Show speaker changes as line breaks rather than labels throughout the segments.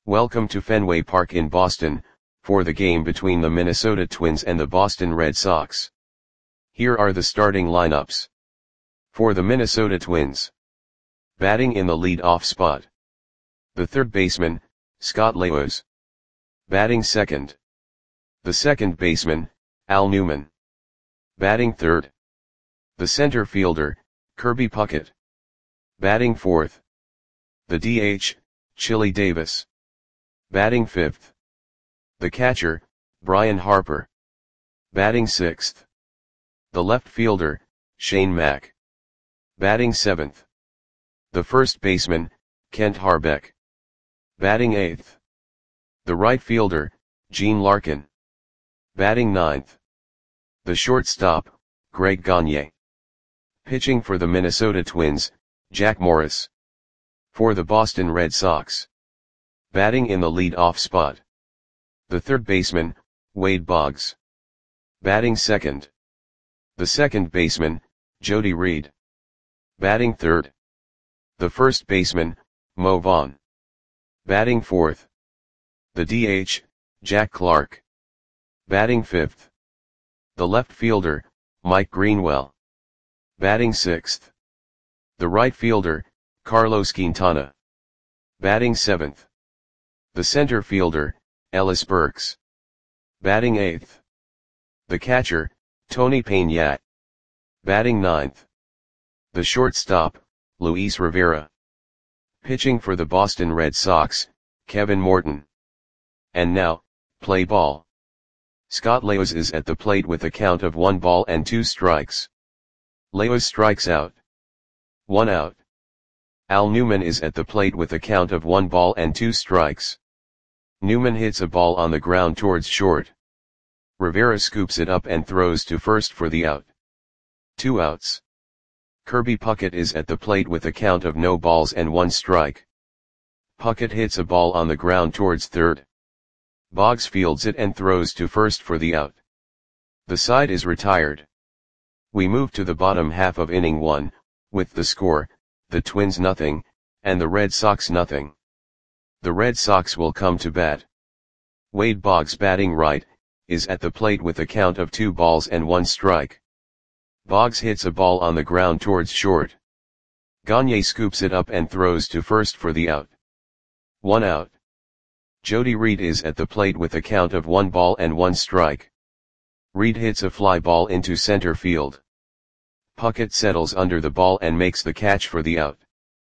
Welcome to Fenway Park in Boston, for the game between the Minnesota Twins and the Boston Red Sox. Here are the starting lineups. For the Minnesota Twins. Batting in the lead-off spot. The third baseman, Scott Leios. Batting second. The second baseman, Al Newman. Batting third. The center fielder, Kirby Puckett. Batting fourth. The DH, Chili Davis. Batting fifth. The catcher, Brian Harper. Batting sixth. The left fielder, Shane Mack. Batting seventh. The first baseman, Kent Hrbek. Batting eighth. The right fielder, Gene Larkin. Batting ninth. The shortstop, Greg Gagne. Pitching for the Minnesota Twins, Jack Morris. For the Boston Red Sox. Batting in the lead-off spot. The third baseman, Wade Boggs. Batting second. The second baseman, Jody Reed. Batting third. The first baseman, Mo Vaughn. Batting fourth. The DH, Jack Clark. Batting fifth. The left fielder, Mike Greenwell. Batting sixth. The right fielder, Carlos Quintana. Batting seventh. The center fielder, Ellis Burks. Batting eighth. The catcher, Tony Peña. Batting ninth. The shortstop, Luis Rivera. Pitching for the Boston Red Sox, Kevin Morton. And now, play ball. Scott Leios is at the plate with a count of 1 ball and 2 strikes. Leios strikes out. 1 out. Al Newman is at the plate with a count of 1 ball and 2 strikes. Newman hits a ball on the ground towards short. Rivera scoops it up and throws to first for the out. 2 outs. Kirby Puckett is at the plate with a count of no balls and 1 strike. Puckett hits a ball on the ground towards third. Boggs fields it and throws to first for the out. The side is retired. We move to the bottom half of inning 1, with the score, the Twins nothing, and the Red Sox nothing. The Red Sox will come to bat. Wade Boggs, batting right, is at the plate with a count of 2 balls and 1 strike. Boggs hits a ball on the ground towards short. Gagne scoops it up and throws to first for the out. 1 out. Jody Reed is at the plate with a count of 1 ball and 1 strike. Reed hits a fly ball into center field. Puckett settles under the ball and makes the catch for the out.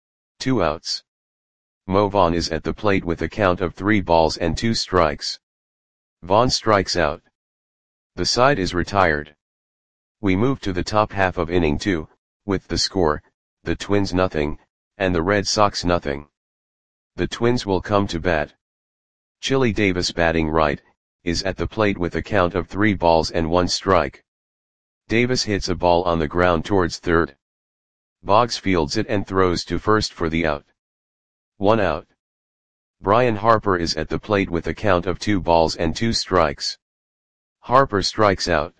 2 outs. Mo Vaughn is at the plate with a count of 3 balls and 2 strikes. Vaughn strikes out. The side is retired. We move to the top half of inning 2, with the score, the Twins nothing, and the Red Sox nothing. The Twins will come to bat. Chili Davis, batting right, is at the plate with a count of 3 balls and 1 strike. Davis hits a ball on the ground towards third. Boggs fields it and throws to first for the out. 1 out. Brian Harper is at the plate with a count of 2 balls and 2 strikes. Harper strikes out.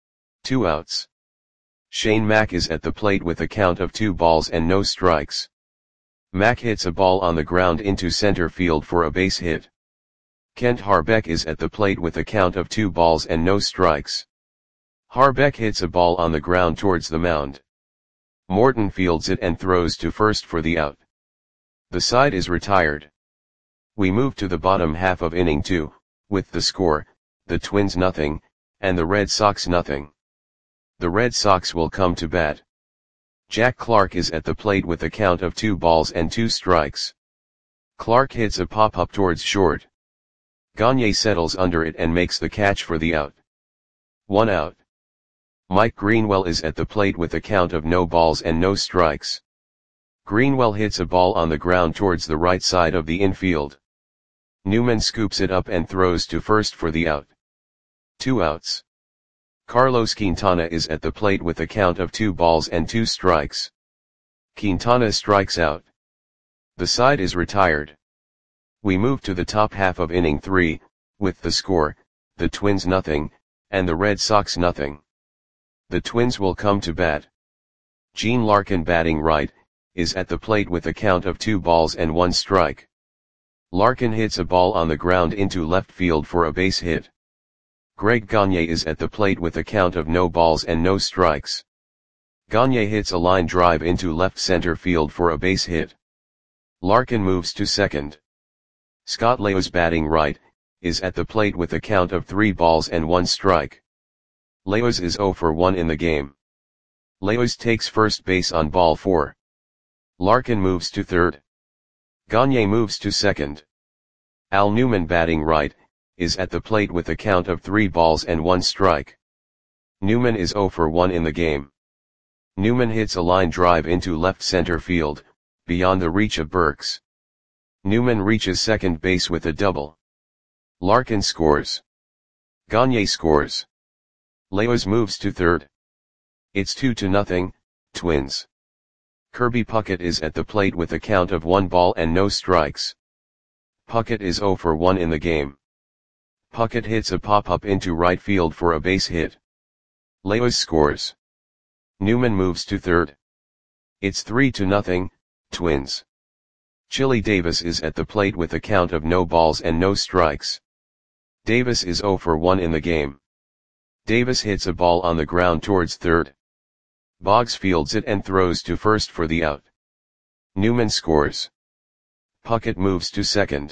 2 outs. Shane Mack is at the plate with a count of 2 balls and no strikes. Mack hits a ball on the ground into center field for a base hit. Kent Hrbek is at the plate with a count of 2 balls and no strikes. Hrbek hits a ball on the ground towards the mound. Morton fields it and throws to first for the out. The side is retired. We move to the bottom half of inning 2, with the score, the Twins nothing, and the Red Sox nothing. The Red Sox will come to bat. Jack Clark is at the plate with a count of 2 balls and 2 strikes. Clark hits a pop-up towards short. Gagne settles under it and makes the catch for the out. 1 out. Mike Greenwell is at the plate with a count of no balls and no strikes. Greenwell hits a ball on the ground towards the right side of the infield. Newman scoops it up and throws to first for the out. 2 outs. Carlos Quintana is at the plate with a count of 2 balls and 2 strikes. Quintana strikes out. The side is retired. We move to the top half of inning 3, with the score, the Twins nothing, and the Red Sox nothing. The Twins will come to bat. Gene Larkin, batting right, is at the plate with a count of 2 balls and 1 strike. Larkin hits a ball on the ground into left field for a base hit. Greg Gagne is at the plate with a count of no balls and no strikes. Gagne hits a line drive into left center field for a base hit. Larkin moves to second. Scott Leos, batting right, is at the plate with a count of 3 balls and 1 strike. Leos is 0 for 1 in the game. Leos takes first base on ball 4. Larkin moves to third. Gagne moves to second. Al Newman, batting right, is at the plate with a count of 3 balls and 1 strike. Newman is 0 for 1 in the game. Newman hits a line drive into left center field, beyond the reach of Burks. Newman reaches second base with a double. Larkin scores. Gagne scores. Leos moves to third. It's 2-0, Twins. Kirby Puckett is at the plate with a count of 1 ball and no strikes. Puckett is 0 for 1 in the game. Puckett hits a pop-up into right field for a base hit. Leos scores. Newman moves to third. It's 3-0, Twins. Chili Davis is at the plate with a count of no balls and no strikes. Davis is 0 for 1 in the game. Davis hits a ball on the ground towards third. Boggs fields it and throws to first for the out. Newman scores. Puckett moves to second.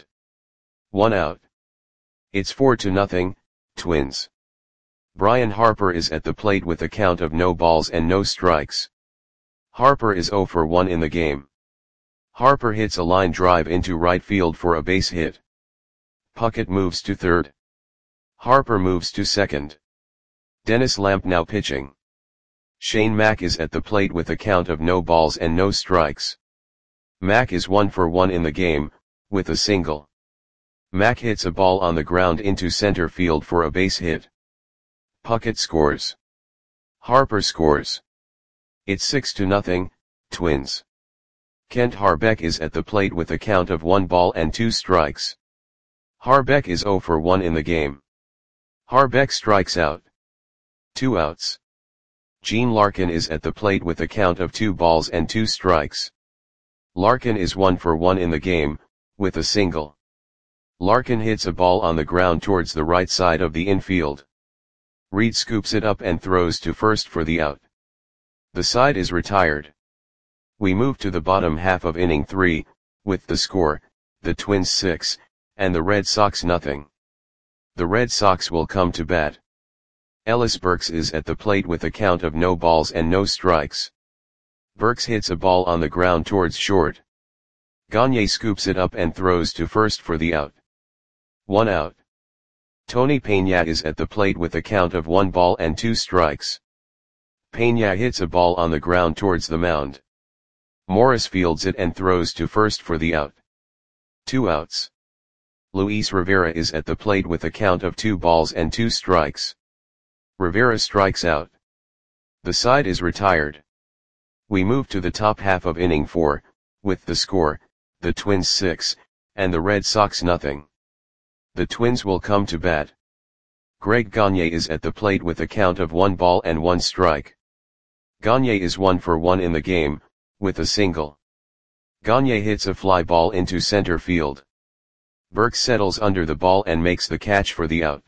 1 out. It's 4-0, Twins. Brian Harper is at the plate with a count of no balls and no strikes. Harper is 0 for 1 in the game. Harper hits a line drive into right field for a base hit. Puckett moves to third. Harper moves to second. Dennis Lamp now pitching. Shane Mack is at the plate with a count of no balls and no strikes. Mack is 1 for 1 in the game, with a single. Mack hits a ball on the ground into center field for a base hit. Puckett scores. Harper scores. It's 6-0, Twins. Kent Harbeck is at the plate with a count of 1 ball and 2 strikes. Harbeck is 0 for 1 in the game. Harbeck strikes out. 2 outs. Gene Larkin is at the plate with a count of 2 balls and 2 strikes. Larkin is 1 for 1 in the game, with a single. Larkin hits a ball on the ground towards the right side of the infield. Reed scoops it up and throws to first for the out. The side is retired. We move to the bottom half of inning 3, with the score, the Twins 6, and the Red Sox nothing. The Red Sox will come to bat. Ellis Burks is at the plate with a count of no balls and no strikes. Burks hits a ball on the ground towards short. Gagne scoops it up and throws to first for the out. 1 out. Tony Peña is at the plate with a count of 1 ball and 2 strikes. Peña hits a ball on the ground towards the mound. Morris fields it and throws to first for the out. 2 outs. Luis Rivera is at the plate with a count of 2 balls and 2 strikes. Rivera strikes out. The side is retired. We move to the top half of inning 4, with the score, the Twins 6, and the Red Sox nothing. The Twins will come to bat. Greg Gagne is at the plate with a count of 1 ball and 1 strike. Gagne is 1 for 1 in the game, with a single. Gagne hits a fly ball into center field. Burke settles under the ball and makes the catch for the out.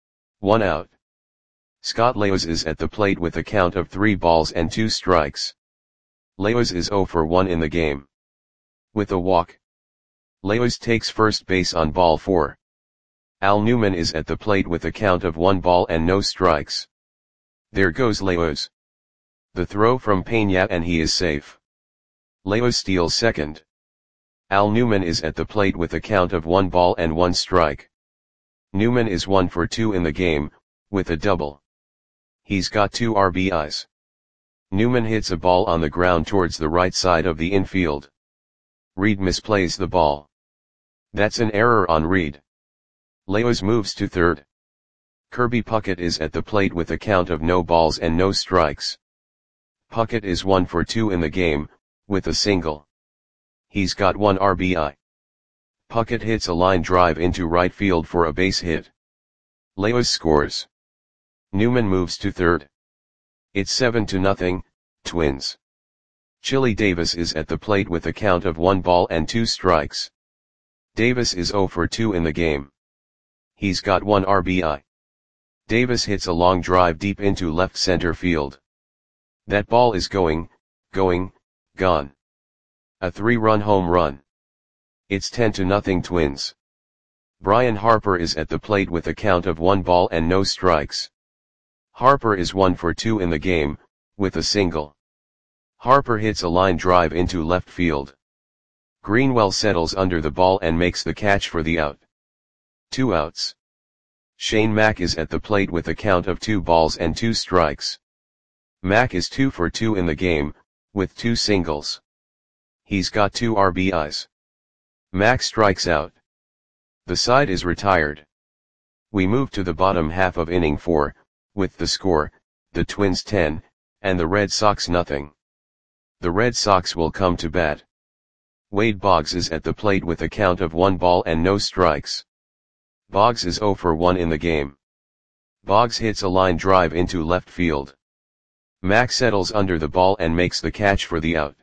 1 out. Scott Leos is at the plate with a count of 3 balls and 2 strikes. Leos is 0 for 1 in the game. With a walk. Leos takes first base on ball 4. Al Newman is at the plate with a count of 1 ball and no strikes. There goes Leos. The throw from Peña and he is safe. Leos steals second. Al Newman is at the plate with a count of 1 ball and 1 strike. Newman is 1 for 2 in the game, with a double. He's got 2 RBIs. Newman hits a ball on the ground towards the right side of the infield. Reed misplays the ball. That's an error on Reed. Leos moves to third. Kirby Puckett is at the plate with a count of no balls and no strikes. Puckett is 1 for 2 in the game, with a single. He's got 1 RBI. Puckett hits a line drive into right field for a base hit. Leos scores. Newman moves to third. It's 7-0, Twins. Chili Davis is at the plate with a count of 1 ball and 2 strikes. Davis is 0 for 2 in the game. He's got 1 RBI. Davis hits a long drive deep into left center field. That ball is going, gone. A 3-run home run. It's 10-0 Twins. Brian Harper is at the plate with a count of 1 ball and no strikes. Harper is 1 for 2 in the game, with a single. Harper hits a line drive into left field. Greenwell settles under the ball and makes the catch for the out. 2 outs. Shane Mack is at the plate with a count of 2 balls and 2 strikes. Mack is 2 for 2 in the game, with 2 singles. He's got 2 RBIs. Mack strikes out. The side is retired. We move to the bottom half of inning 4, with the score, the Twins 10, and the Red Sox nothing. The Red Sox will come to bat. Wade Boggs is at the plate with a count of 1 ball and no strikes. Boggs is 0 for 1 in the game. Boggs hits a line drive into left field. Mack settles under the ball and makes the catch for the out.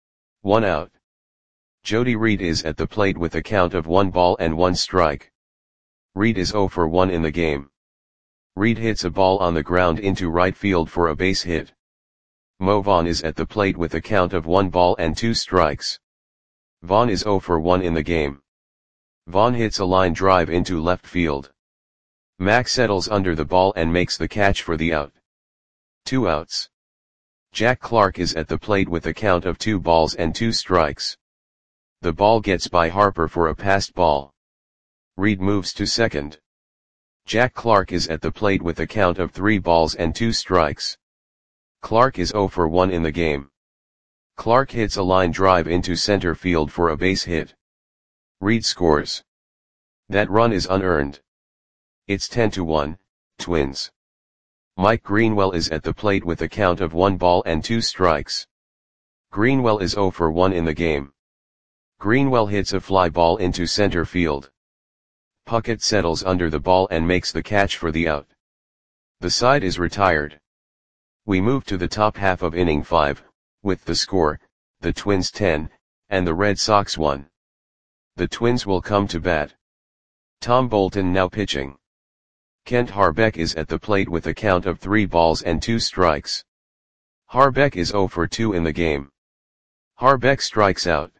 1 out. Jody Reed is at the plate with a count of 1 ball and 1 strike. Reed is 0 for 1 in the game. Reed hits a ball on the ground into right field for a base hit. Mo Vaughn is at the plate with a count of 1 ball and 2 strikes. Vaughn is 0 for 1 in the game. Vaughn hits a line drive into left field. Mack settles under the ball and makes the catch for the out. 2 outs. Jack Clark is at the plate with a count of 2 balls and 2 strikes. The ball gets by Harper for a passed ball. Reed moves to second. Jack Clark is at the plate with a count of 3 balls and 2 strikes. Clark is 0 for 1 in the game. Clark hits a line drive into center field for a base hit. Reed scores. That run is unearned. It's 10-1, Twins. Mike Greenwell is at the plate with a count of 1 ball and 2 strikes. Greenwell is 0 for 1 in the game. Greenwell hits a fly ball into center field. Puckett settles under the ball and makes the catch for the out. The side is retired. We move to the top half of inning 5, with the score, the Twins 10, and the Red Sox 1. The Twins will come to bat. Tom Bolton now pitching. Kent Harbeck is at the plate with a count of 3 balls and 2 strikes. Harbeck is 0 for 2 in the game. Harbeck strikes out.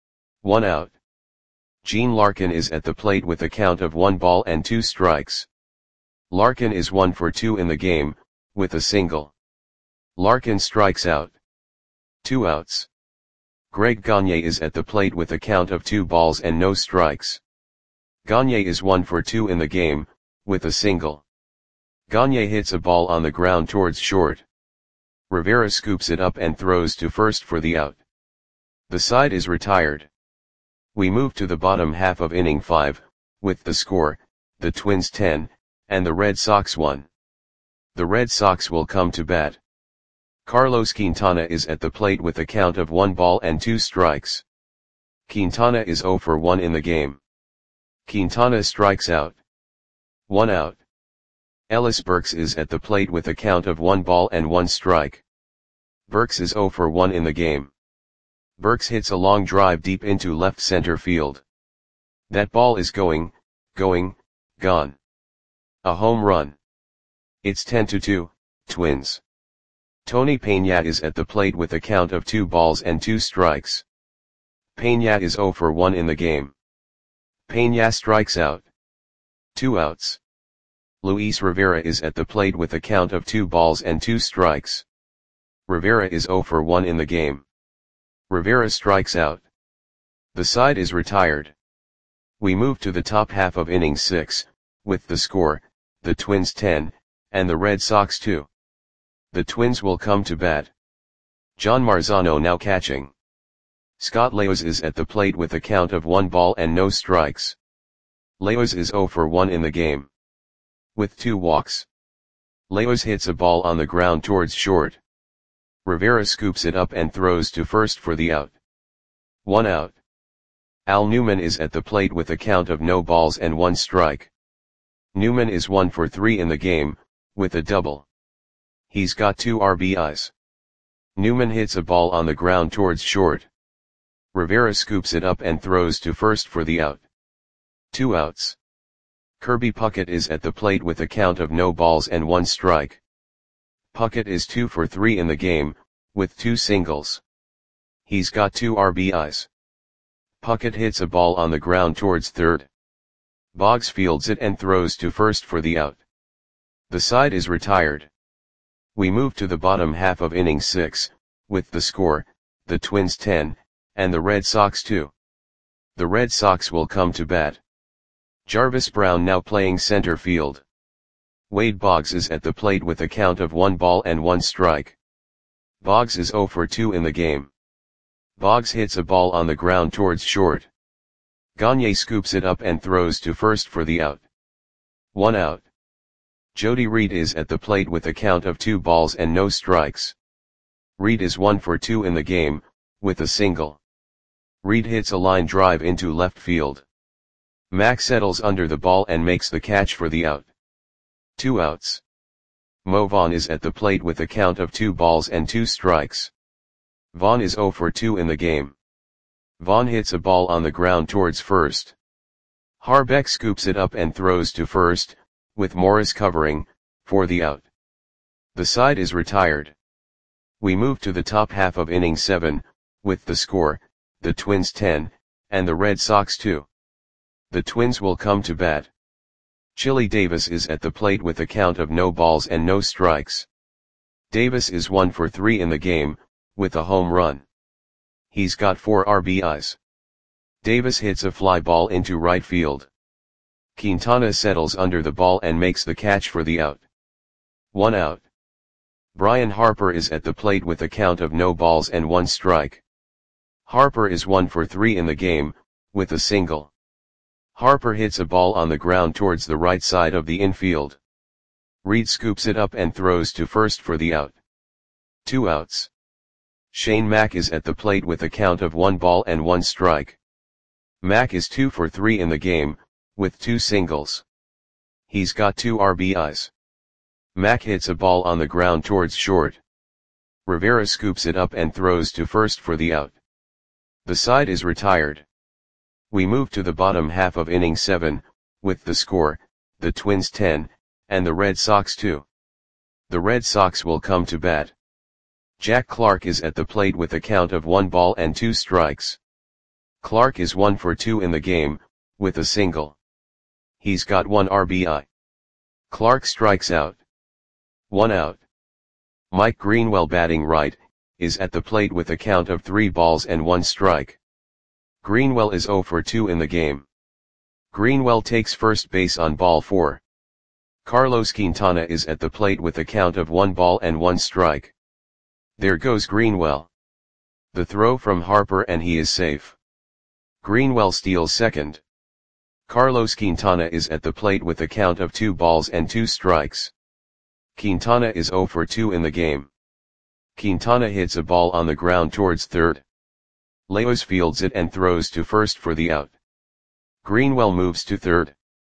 1 out. Gene Larkin is at the plate with a count of 1 ball and 2 strikes. Larkin is 1 for 2 in the game, with a single. Larkin strikes out. 2 outs. Greg Gagne is at the plate with a count of 2 balls and no strikes. Gagne is 1 for 2 in the game, with a single. Gagne hits a ball on the ground towards short. Rivera scoops it up and throws to first for the out. The side is retired. We move to the bottom half of inning 5, with the score, the Twins 10, and the Red Sox 1. The Red Sox will come to bat. Carlos Quintana is at the plate with a count of 1 ball and 2 strikes. Quintana is 0 for 1 in the game. Quintana strikes out. 1 out. Ellis Burks is at the plate with a count of 1 ball and 1 strike. Burks is 0 for 1 in the game. Burks hits a long drive deep into left center field. That ball is going, gone. A home run. It's 10-2, Twins. Tony Peña is at the plate with a count of 2 balls and 2 strikes. Peña is 0 for 1 in the game. Peña strikes out. 2 outs. Luis Rivera is at the plate with a count of 2 balls and 2 strikes. Rivera is 0 for 1 in the game. Rivera strikes out. The side is retired. We move to the top half of inning 6, with the score, the Twins 10, and the Red Sox 2. The Twins will come to bat. John Marzano now catching. Scott Leos is at the plate with a count of 1 ball and no strikes. Leos is 0 for 1 in the game. With 2 walks. Leos hits a ball on the ground towards short. Rivera scoops it up and throws to first for the out. 1 out. Al Newman is at the plate with a count of no balls and 1 strike. Newman is 1 for 3 in the game, with a double. He's got 2 RBIs. Newman hits a ball on the ground towards short. Rivera scoops it up and throws to first for the out. 2 outs. Kirby Puckett is at the plate with a count of no balls and 1 strike. Puckett is 2 for 3 in the game, with 2 singles. He's got 2 RBIs. Puckett hits a ball on the ground towards third. Boggs fields it and throws to first for the out. The side is retired. We move to the bottom half of inning 6, with the score, the Twins 10, and the Red Sox 2. The Red Sox will come to bat. Jarvis Brown now playing center field. Wade Boggs is at the plate with a count of 1 ball and 1 strike. Boggs is 0 for 2 in the game. Boggs hits a ball on the ground towards short. Gagne scoops it up and throws to first for the out. 1 out. Jody Reed is at the plate with a count of 2 balls and no strikes. Reed is 1 for 2 in the game, with a single. Reed hits a line drive into left field. Mack settles under the ball and makes the catch for the out. 2 outs. Mo Vaughn is at the plate with a count of 2 balls and 2 strikes. Vaughn is 0 for 2 in the game. Vaughn hits a ball on the ground towards first. Harbeck scoops it up and throws to first, with Morris covering, for the out. The side is retired. We move to the top half of inning 7, with the score, the Twins 10, and the Red Sox 2. The Twins will come to bat. Chili Davis is at the plate with a count of no balls and no strikes. Davis is 1 for 3 in the game, with a home run. He's got 4 RBIs. Davis hits a fly ball into right field. Quintana settles under the ball and makes the catch for the out. 1 out. Brian Harper is at the plate with a count of no balls and 1 strike. Harper is 1 for 3 in the game, with a single. Harper hits a ball on the ground towards the right side of the infield. Reed scoops it up and throws to first for the out. 2 outs. Shane Mack is at the plate with a count of 1 ball and 1 strike. Mack is 2 for 3 in the game, with 2 singles. He's got 2 RBIs. Mack hits a ball on the ground towards short. Rivera scoops it up and throws to first for the out. The side is retired. We move to the bottom half of inning 7, with the score, the Twins 10, and the Red Sox 2. The Red Sox will come to bat. Jack Clark is at the plate with a count of 1 ball and 2 strikes. Clark is 1 for 2 in the game, with a single. He's got 1 RBI. Clark strikes out. 1 out. Mike Greenwell batting right, is at the plate with a count of 3 balls and 1 strike. Greenwell is 0 for 2 in the game. Greenwell takes first base on ball 4. Carlos Quintana is at the plate with a count of 1 ball and 1 strike. There goes Greenwell. The throw from Harper and he is safe. Greenwell steals second. Carlos Quintana is at the plate with a count of 2 balls and 2 strikes. Quintana is 0 for 2 in the game. Quintana hits a ball on the ground towards third. Leos fields it and throws to first for the out. Greenwell moves to third.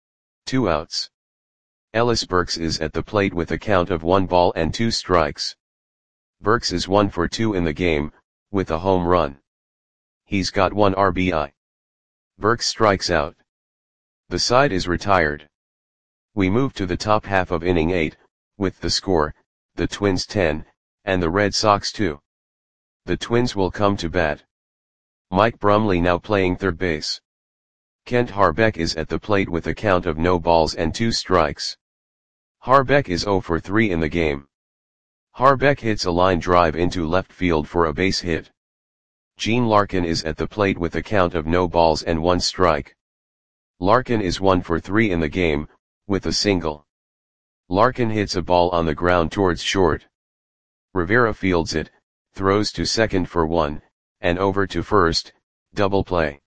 2 outs. Ellis Burks is at the plate with a count of 1 ball and 2 strikes. Burks is 1 for 2 in the game, with a home run. He's got 1 RBI. Burks strikes out. The side is retired. We move to the top half of inning 8, with the score, the Twins 10, and the Red Sox 2. The Twins will come to bat. Mike Brumley now playing third base. Kent Harbeck is at the plate with a count of no balls and 2 strikes. Harbeck is 0 for 3 in the game. Harbeck hits a line drive into left field for a base hit. Gene Larkin is at the plate with a count of no balls and 1 strike. Larkin is 1 for 3 in the game, with a single. Larkin hits a ball on the ground towards short. Rivera fields it, throws to second for 1, and over to first, double play.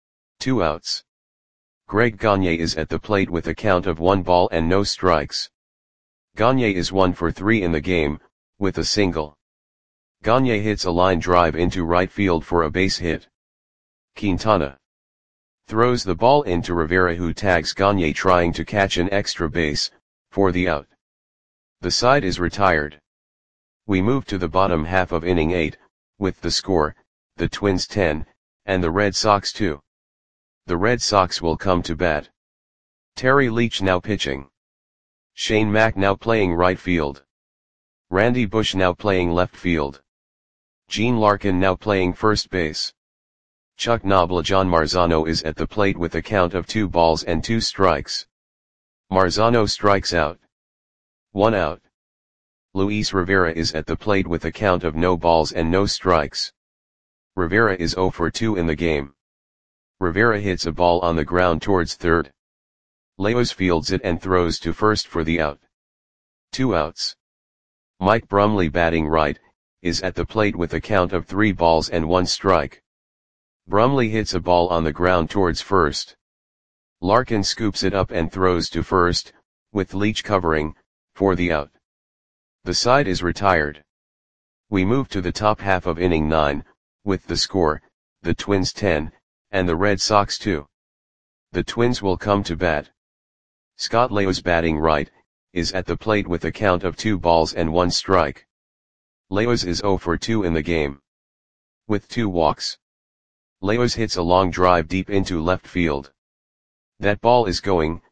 2 outs. Greg Gagne is at the plate with a count of 1 ball and no strikes. Gagne is 1 for 3 in the game, with a single. Gagne hits a line drive into right field for a base hit. Quintana throws the ball into Rivera, who tags Gagne trying to catch an extra base, for the out. The side is retired. We move to the bottom half of inning 8, with the score, the Twins 10, and the Red Sox 2. The Red Sox will come to bat. Terry Leach now pitching. Shane Mack now playing right field. Randy Bush now playing left field. Gene Larkin now playing first base. Chuck Knobloch. John Marzano is at the plate with a count of 2 balls and 2 strikes. Marzano strikes out. 1 out. Luis Rivera is at the plate with a count of no balls and no strikes. Rivera is 0 for 2 in the game. Rivera hits a ball on the ground towards third. Leos fields it and throws to first for the out. 2 outs. Mike Brumley, batting right, is at the plate with a count of 3 balls and 1 strike. Brumley hits a ball on the ground towards first. Larkin scoops it up and throws to first, with Leach covering, for the out. The side is retired. We move to the top half of inning 9, with the score, the Twins 10, and the Red Sox 2. The Twins will come to bat. Scott Leos, batting right, is at the plate with a count of 2 balls and 1 strike. Leos is 0 for 2 in the game. With 2 walks. Leos hits a long drive deep into left field. That ball is gone.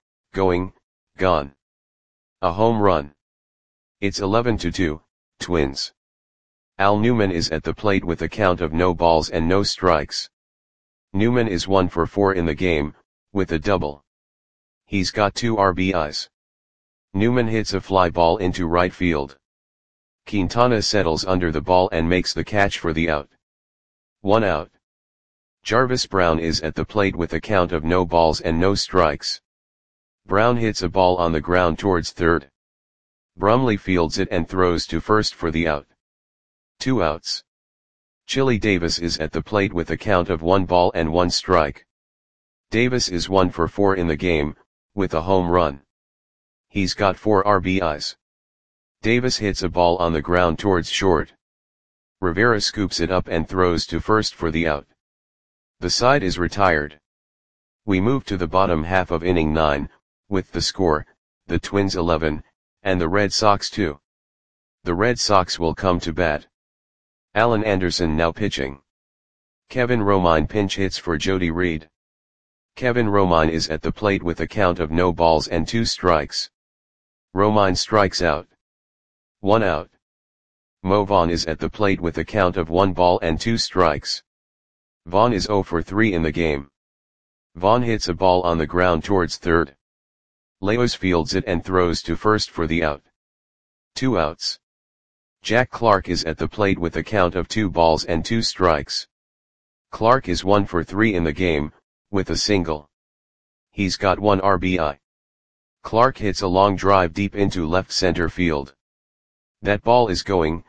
A home run. It's 11-2, Twins. Al Newman is at the plate with a count of no balls and no strikes. Newman is 1 for 4 in the game, with a double. He's got 2 RBIs. Newman hits a fly ball into right field. Quintana settles under the ball and makes the catch for the out. 1 out. Jarvis Brown is at the plate with a count of no balls and no strikes. Brown hits a ball on the ground towards third. Brumley fields it and throws to first for the out. 2 outs. Chili Davis is at the plate with a count of 1 ball and 1 strike. Davis is 1 for 4 in the game, with a home run. He's got 4 RBIs. Davis hits a ball on the ground towards short. Rivera scoops it up and throws to first for the out. The side is retired. We move to the bottom half of inning 9, with the score, the Twins 11, and the Red Sox 2. The Red Sox will come to bat. Alan Anderson now pitching. Kevin Romine pinch hits for Jody Reed. Kevin Romine is at the plate with a count of no balls and 2 strikes. Romine strikes out. 1 out. Mo Vaughn is at the plate with a count of 1 ball and 2 strikes. Vaughn is 0 for 3 in the game. Vaughn hits a ball on the ground towards third. Leos fields it and throws to first for the out. 2 outs. Jack Clark is at the plate with a count of 2 balls and 2 strikes. Clark is 1 for 3 in the game, with a single. He's got 1 RBI. Clark hits a long drive deep into left center field. That ball is gone.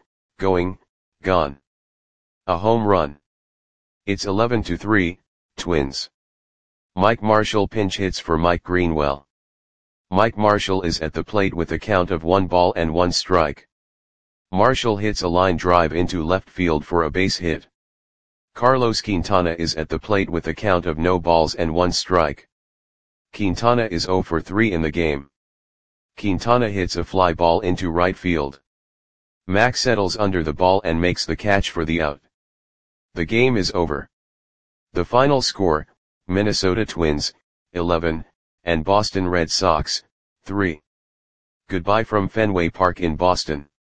A home run. It's 11-3, Twins. Mike Marshall pinch hits for Mike Greenwell. Mike Marshall is at the plate with a count of 1 ball and 1 strike. Marshall hits a line drive into left field for a base hit. Carlos Quintana is at the plate with a count of no balls and 1 strike. Quintana is 0 for 3 in the game. Quintana hits a fly ball into right field. Mack settles under the ball and makes the catch for the out. The game is over. The final score, Minnesota Twins, 11, and Boston Red Sox, 3. Goodbye from Fenway Park in Boston.